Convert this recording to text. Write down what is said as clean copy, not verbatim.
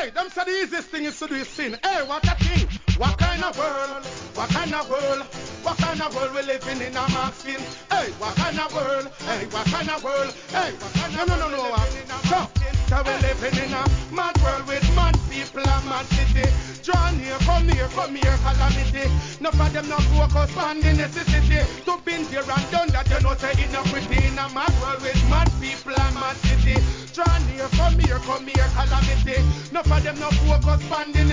Hey, them say the easiest thing is to do is sin. Hey, what a thing. What kind of world? What kind of world? What kind of world we living in a mask skin? Hey, what kind of world? Hey, what kind of world? Hey, what kind of world we living in a mask skin? So we living in a mad world with mad people and mad city. Draw near, come here, calamity. No for them no focus on the necessity. To been there and done that, you know say it not pretty. In a mad world with mad people and mad city. Draw near, come here, calamity. No for them no focus on the